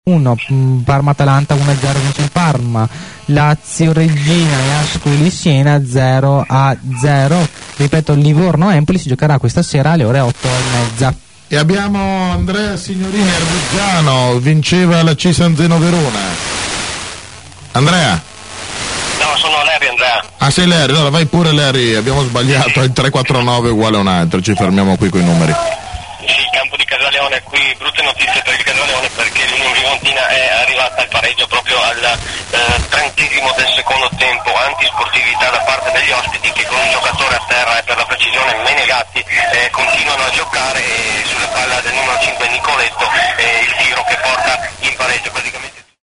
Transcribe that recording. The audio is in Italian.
1, Parma-Atalanta 1-0 vince il Parma, Lazio-Reggina e Ascoli-Siena 0-0. Ripeto, Livorno-Empoli si giocherà questa sera alle ore 8:30. E abbiamo Andrea Signorini, Arbuzziano, vinceva la Cisanzeno Verona. Andrea? No, sono Larry, Andrea. Ah, sei Larry, allora vai pure Larry, abbiamo sbagliato, il 349 è uguale a un altro, ci fermiamo qui con i numeri. Sì, il campo di Casaleone, qui brutte notizie per il Casaleone perché l'Unione Vigontina è arrivata al pareggio proprio al 30° del secondo tempo, antisportività da parte degli ospiti che con un giocatore a terra e per la precisione Menegatti continuano a giocare sulla palla del numero 5 Nicoletto il tiro che porta in pareggio praticamente.